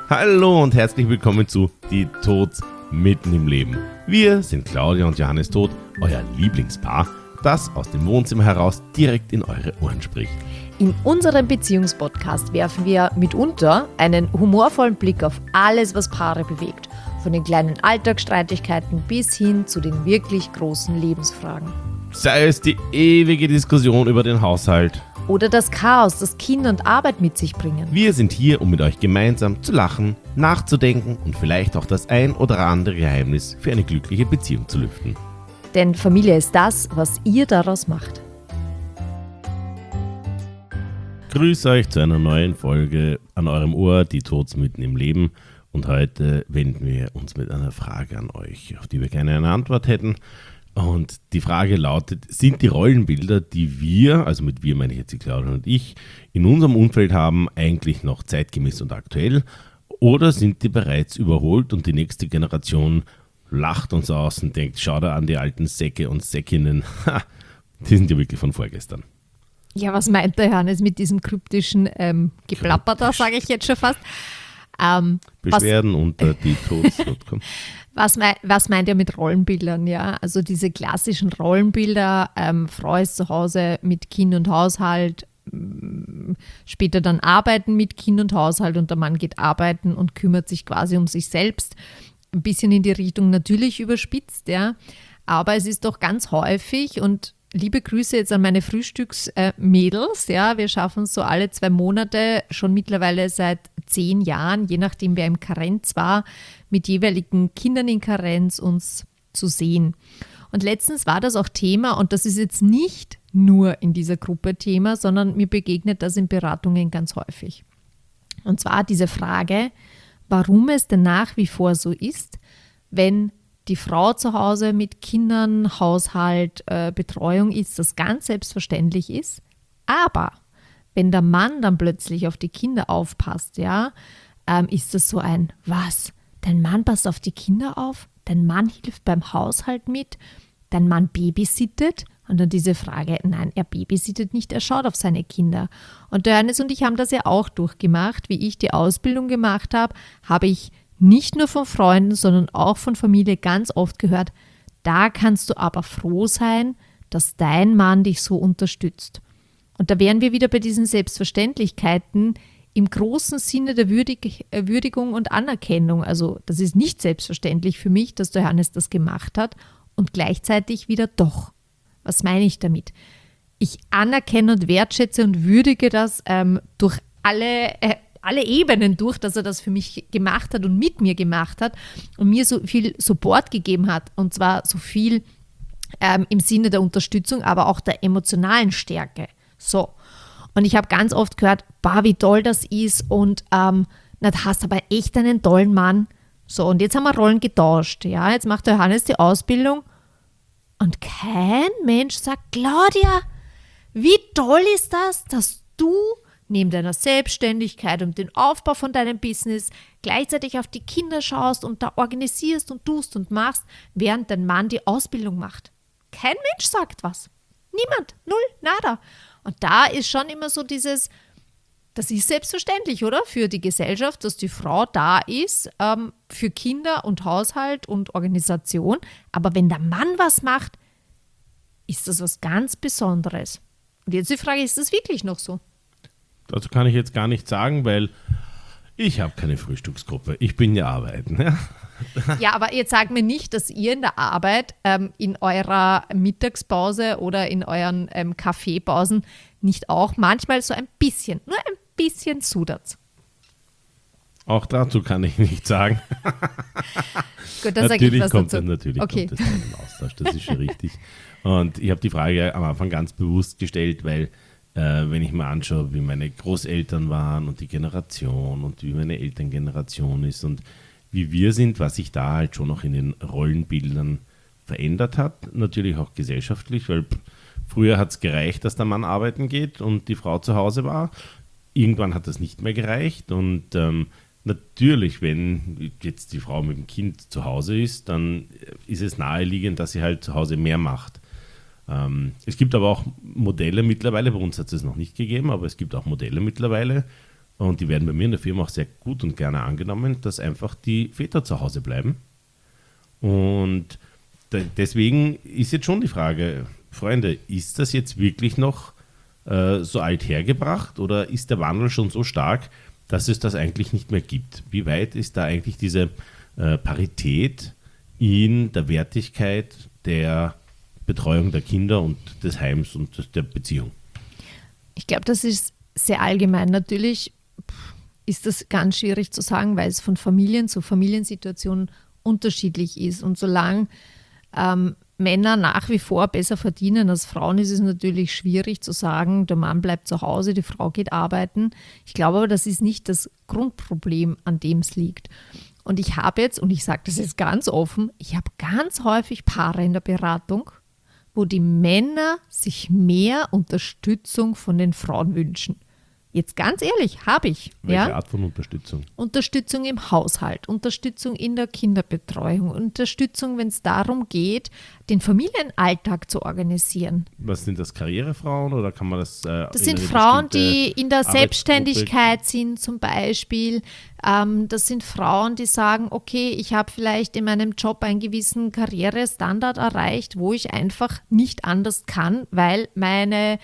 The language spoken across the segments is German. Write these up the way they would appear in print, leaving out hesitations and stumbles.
Hallo und herzlich willkommen zu Die Tods mitten im Leben. Wir sind Claudia und Johannes Todt, euer Lieblingspaar, das aus dem Wohnzimmer heraus direkt in eure Ohren spricht. In unserem Beziehungspodcast werfen wir mitunter einen humorvollen Blick auf alles, was Paare bewegt. Von den kleinen Alltagsstreitigkeiten bis hin zu den wirklich großen Lebensfragen. Sei es die ewige Diskussion über den Haushalt. Oder das Chaos, das Kinder und Arbeit mit sich bringen. Wir sind hier, um mit euch gemeinsam zu lachen, nachzudenken und vielleicht auch das ein oder andere Geheimnis für eine glückliche Beziehung zu lüften. Denn Familie ist das, was ihr daraus macht. Grüße euch zu einer neuen Folge an eurem Ohr, Die Tods mitten im Leben. Und heute wenden wir uns mit einer Frage an euch, auf die wir gerne eine Antwort hätten. Und die Frage lautet, sind die Rollenbilder, die wir, also mit wir meine ich jetzt die Claudia und ich, in unserem Umfeld haben, eigentlich noch zeitgemäß und aktuell? Oder sind die bereits überholt und die nächste Generation lacht uns aus und denkt, schau da an die alten Säcke und Säckinnen, die sind ja wirklich von vorgestern. Ja, was meint der Johannes mit diesem kryptischen Geplapper da, sage ich jetzt schon fast. Beschwerden unter dietods.com. Was meint ihr mit Rollenbildern? Ja, also diese klassischen Rollenbilder, Frau ist zu Hause mit Kind und Haushalt, später dann arbeiten mit Kind und Haushalt und der Mann geht arbeiten und kümmert sich quasi um sich selbst. Ein bisschen in die Richtung natürlich überspitzt, ja, aber es ist doch ganz häufig und liebe Grüße jetzt an meine Frühstücksmädels, ja, wir schaffen es so alle 2 Monate, schon mittlerweile seit 10 Jahren, je nachdem wer im Karenz war, mit jeweiligen Kindern in Karenz uns zu sehen. Und letztens war das auch Thema und das ist jetzt nicht nur in dieser Gruppe Thema, sondern mir begegnet das in Beratungen ganz häufig. Und zwar diese Frage, warum es denn nach wie vor so ist, wenn die Frau zu Hause mit Kindern, Haushalt, Betreuung ist, das ganz selbstverständlich ist. Aber wenn der Mann dann plötzlich auf die Kinder aufpasst, ja, ist das so ein, was? Dein Mann passt auf die Kinder auf? Dein Mann hilft beim Haushalt mit? Dein Mann babysittet? Und dann diese Frage, nein, er babysittet nicht, er schaut auf seine Kinder. Und der Johannes und ich haben das ja auch durchgemacht. Wie ich die Ausbildung gemacht habe, habe ich nicht nur von Freunden, sondern auch von Familie ganz oft gehört, da kannst du aber froh sein, dass dein Mann dich so unterstützt. Und da wären wir wieder bei diesen Selbstverständlichkeiten im großen Sinne der Würdigung und Anerkennung. Also das ist nicht selbstverständlich für mich, dass der Johannes das gemacht hat und gleichzeitig wieder doch. Was meine ich damit? Ich anerkenne und wertschätze und würdige das durch alle Ebenen durch, dass er das für mich gemacht hat und mit mir gemacht hat und mir so viel Support gegeben hat. Und zwar so viel im Sinne der Unterstützung, aber auch der emotionalen Stärke. So. Und ich habe ganz oft gehört, wie toll das ist und da hast du aber echt einen tollen Mann. So, und jetzt haben wir Rollen getauscht. Ja, jetzt macht der Johannes die Ausbildung und kein Mensch sagt, Claudia, wie toll ist das, dass du neben deiner Selbstständigkeit und dem Aufbau von deinem Business gleichzeitig auf die Kinder schaust und da organisierst und tust und machst, während dein Mann die Ausbildung macht. Kein Mensch sagt was. Niemand. Null. Nada. Und da ist schon immer so dieses, das ist selbstverständlich, oder? Für die Gesellschaft, dass die Frau da ist, für Kinder und Haushalt und Organisation. Aber wenn der Mann was macht, ist das was ganz Besonderes. Und jetzt die Frage, ist das wirklich noch so? Dazu kann ich jetzt gar nichts sagen, weil ich habe keine Frühstücksgruppe. Ich bin ja arbeiten. Ja? Ja, aber jetzt sagt mir nicht, dass ihr in der Arbeit in eurer Mittagspause oder in euren Kaffeepausen nicht auch manchmal so ein bisschen, nur ein bisschen sudert. Auch dazu kann ich nichts sagen. Gut, dann sage ich was dazu. Natürlich kommt es dann im Austausch, das ist schon richtig. Und ich habe die Frage am Anfang ganz bewusst gestellt, weil wenn ich mir anschaue, wie meine Großeltern waren und die Generation und wie meine Elterngeneration ist und wie wir sind, was sich da halt schon noch in den Rollenbildern verändert hat, natürlich auch gesellschaftlich, weil früher hat es gereicht, dass der Mann arbeiten geht und die Frau zu Hause war. Irgendwann hat das nicht mehr gereicht und natürlich, wenn jetzt die Frau mit dem Kind zu Hause ist, dann ist es naheliegend, dass sie halt zu Hause mehr macht. Es gibt aber auch Modelle mittlerweile, bei uns hat es noch nicht gegeben, aber es gibt auch Modelle mittlerweile, und die werden bei mir in der Firma auch sehr gut und gerne angenommen, dass einfach die Väter zu Hause bleiben. Und deswegen ist jetzt schon die Frage, Freunde, ist das jetzt wirklich noch so alt hergebracht oder ist der Wandel schon so stark, dass es das eigentlich nicht mehr gibt? Wie weit ist da eigentlich diese Parität in der Wertigkeit der Betreuung der Kinder und des Heims und der Beziehung? Ich glaube, das ist sehr allgemein. Natürlich ist das ganz schwierig zu sagen, weil es von Familien zu Familiensituation unterschiedlich ist. Und solange Männer nach wie vor besser verdienen als Frauen, ist es natürlich schwierig zu sagen, der Mann bleibt zu Hause, die Frau geht arbeiten. Ich glaube aber, das ist nicht das Grundproblem, an dem es liegt. Und ich habe jetzt, und ich sage das jetzt ganz offen, ich habe ganz häufig Paare in der Beratung, wo die Männer sich mehr Unterstützung von den Frauen wünschen. Jetzt ganz ehrlich, habe ich. Welche Art von Unterstützung? Unterstützung im Haushalt, Unterstützung in der Kinderbetreuung, Unterstützung, wenn es darum geht, den Familienalltag zu organisieren. Was sind das, Karrierefrauen oder kann man das? Das sind Frauen, die in der Selbstständigkeit sind zum Beispiel. Das sind Frauen, die sagen, okay, ich habe vielleicht in meinem Job einen gewissen Karrierestandard erreicht, wo ich einfach nicht anders kann, weil meine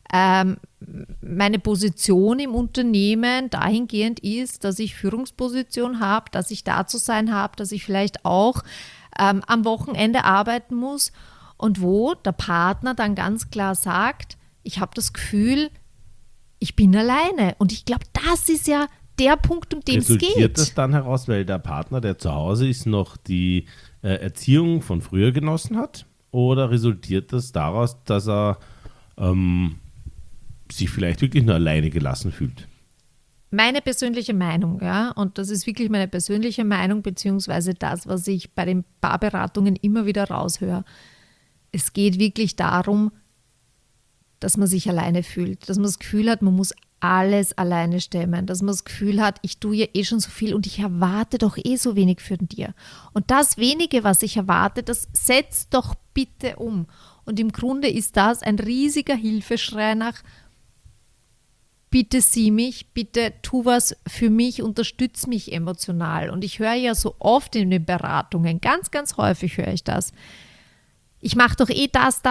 Position im Unternehmen dahingehend ist, dass ich Führungsposition habe, dass ich da zu sein habe, dass ich vielleicht auch am Wochenende arbeiten muss und wo der Partner dann ganz klar sagt, ich habe das Gefühl, ich bin alleine. Und ich glaube, das ist ja der Punkt, um den es geht. Resultiert das dann heraus, weil der Partner, der zu Hause ist, noch die Erziehung von früher genossen hat? Oder resultiert das daraus, dass er sich vielleicht wirklich nur alleine gelassen fühlt? Meine persönliche Meinung, ja, und das ist wirklich meine persönliche Meinung, beziehungsweise das, was ich bei den Paarberatungen immer wieder raushöre. Es geht wirklich darum, dass man sich alleine fühlt, dass man das Gefühl hat, man muss alles alleine stemmen, dass man das Gefühl hat, ich tue ja eh schon so viel und ich erwarte doch eh so wenig von dir. Und das wenige, was ich erwarte, das setzt doch bitte um. Und im Grunde ist das ein riesiger Hilfeschrei nach, bitte sieh mich, bitte tu was für mich, unterstütz mich emotional. Und ich höre ja so oft in den Beratungen, ganz, ganz häufig höre ich das. Ich mache doch eh das.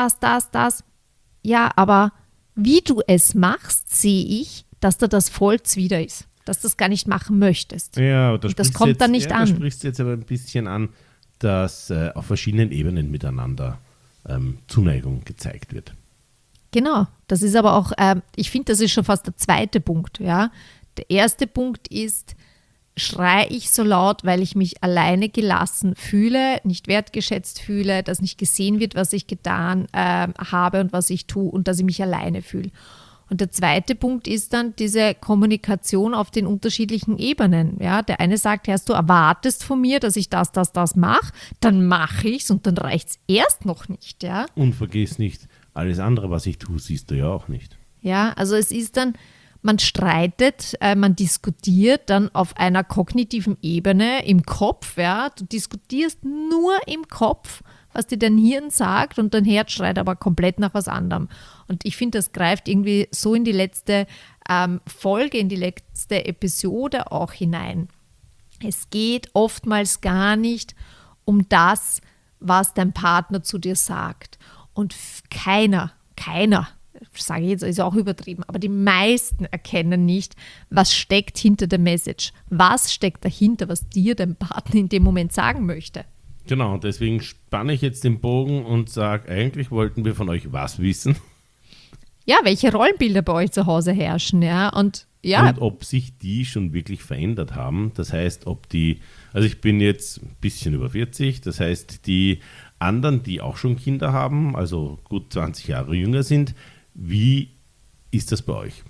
Ja, aber wie du es machst, sehe ich, dass da das voll zuwider ist, dass du das gar nicht machen möchtest. Ja, das kommt dann nicht an. Da sprichst du jetzt aber ein bisschen an, dass auf verschiedenen Ebenen miteinander Zuneigung gezeigt wird. Genau, das ist aber auch, ich finde, das ist schon fast der zweite Punkt. Ja? Der erste Punkt ist, schreie ich so laut, weil ich mich alleine gelassen fühle, nicht wertgeschätzt fühle, dass nicht gesehen wird, was ich getan habe und was ich tue und dass ich mich alleine fühle. Und der zweite Punkt ist dann diese Kommunikation auf den unterschiedlichen Ebenen. Ja? Der eine sagt, Herr, du erwartest von mir, dass ich das mache, dann mache ich es und dann reicht es erst noch nicht. Ja? Und vergiss nicht, alles andere, was ich tue, siehst du ja auch nicht. Ja, also es ist dann, man streitet, man diskutiert dann auf einer kognitiven Ebene im Kopf. Ja? Du diskutierst nur im Kopf, was dir dein Hirn sagt und dein Herz schreit aber komplett nach was anderem. Und ich finde, das greift irgendwie so in die letzte Folge, in die letzte Episode auch hinein. Es geht oftmals gar nicht um das, was dein Partner zu dir sagt. Und keiner, sage ich jetzt, ist auch übertrieben, aber die meisten erkennen nicht, was steckt hinter der Message. Was steckt dahinter, was dir dein Partner in dem Moment sagen möchte. Genau, deswegen spanne ich jetzt den Bogen und sage, eigentlich wollten wir von euch was wissen. Ja, welche Rollenbilder bei euch zu Hause herrschen, ja. Und ob sich die schon wirklich verändert haben. Das heißt, also ich bin jetzt ein bisschen über 40, das heißt, die anderen, die auch schon Kinder haben, also gut 20 Jahre jünger sind, wie ist das bei euch?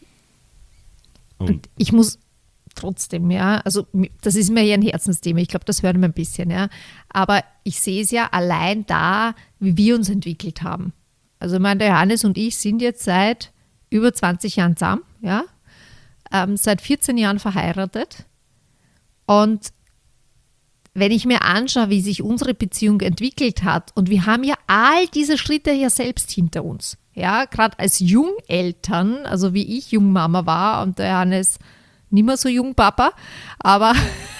Und ich muss trotzdem, ja, also das ist mir ja ein Herzensthema, ich glaube, das hört man ein bisschen, ja, aber ich sehe es ja allein da, wie wir uns entwickelt haben. Also ich meine, der Johannes und ich sind jetzt seit über 20 Jahren zusammen, ja, seit 14 Jahren verheiratet und wenn ich mir anschaue, wie sich unsere Beziehung entwickelt hat und wir haben ja all diese Schritte ja selbst hinter uns, ja, gerade als Jungeltern, also wie ich Jungmama war und der Johannes nicht mehr so jung, Papa, aber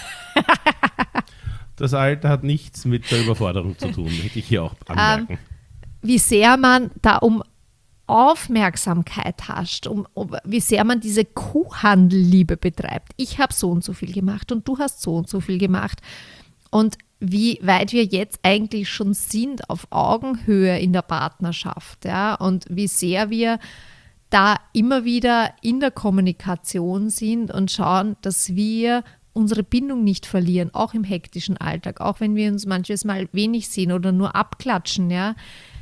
Das Alter hat nichts mit der Überforderung zu tun, hätte ich hier auch anmerken. wie sehr man da um Aufmerksamkeit hascht, wie sehr man diese Kuhhandelliebe betreibt. Ich habe so und so viel gemacht und du hast so und so viel gemacht. Und wie weit wir jetzt eigentlich schon sind auf Augenhöhe in der Partnerschaft, ja, und wie sehr wir da immer wieder in der Kommunikation sind und schauen, dass wir unsere Bindung nicht verlieren, auch im hektischen Alltag, auch wenn wir uns manches Mal wenig sehen oder nur abklatschen, ja,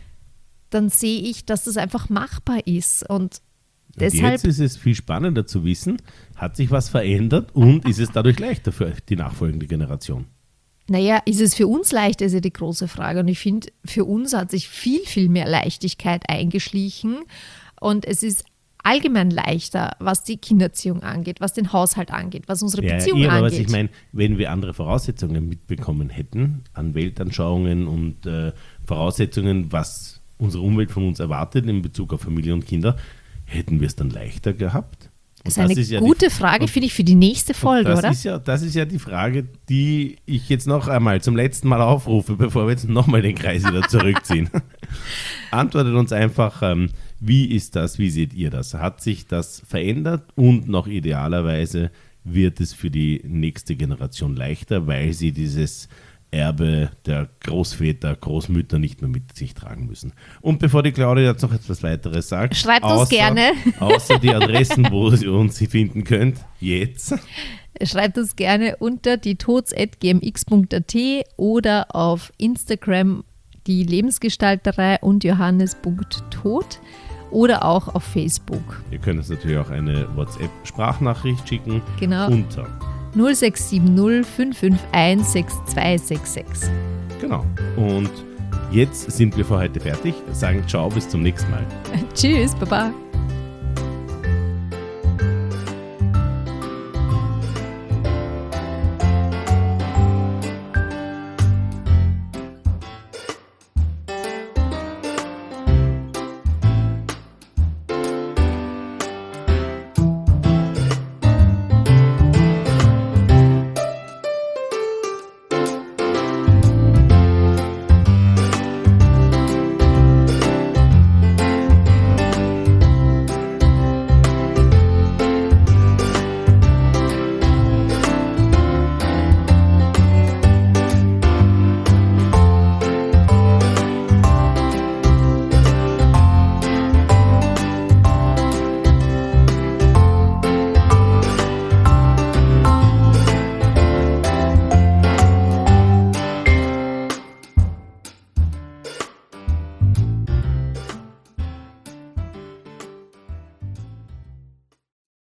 dann sehe ich, dass das einfach machbar ist. Und deshalb. Jetzt ist es viel spannender zu wissen, hat sich was verändert und ist es dadurch leichter für die nachfolgende Generation? Naja, ist es für uns leichter, ist ja die große Frage. Und ich finde, für uns hat sich viel, viel mehr Leichtigkeit eingeschlichen. Und es ist allgemein leichter, was die Kindererziehung angeht, was den Haushalt angeht, was unsere Beziehung aber angeht. was ich meine, wenn wir andere Voraussetzungen mitbekommen hätten, an Weltanschauungen und Voraussetzungen, was unsere Umwelt von uns erwartet in Bezug auf Familie und Kinder, hätten wir es dann leichter gehabt? Das ist eine gute Frage, finde ich, für die nächste Folge, oder? Das ist ja die Frage, die ich jetzt noch einmal zum letzten Mal aufrufe, bevor wir jetzt nochmal den Kreis wieder zurückziehen. Antwortet uns einfach, wie ist das, wie seht ihr das? Hat sich das verändert und noch idealerweise wird es für die nächste Generation leichter, weil sie dieses Erbe der Großväter, Großmütter nicht mehr mit sich tragen müssen. Und bevor die Claudia jetzt noch etwas weiteres sagt, schreibt uns gerne. Außer die Adressen, wo ihr uns finden könnt, jetzt. Schreibt uns gerne unter dietods@gmx.at oder auf Instagram die Lebensgestalterei und johannes.tod oder auch auf Facebook. Ihr könnt uns natürlich auch eine WhatsApp-Sprachnachricht schicken. Genau. Unter 0670 551 6266. Genau. Und jetzt sind wir für heute fertig. Sagen ciao, bis zum nächsten Mal. Tschüss, Baba.